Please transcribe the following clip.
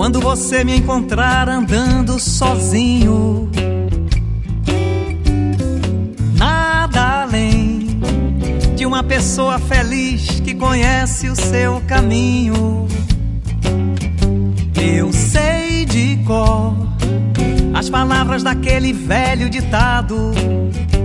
quando você me encontrar andando sozinho. Nada além de uma pessoa feliz que conhece o seu caminho. Eu sei de cor as palavras daquele velho ditado: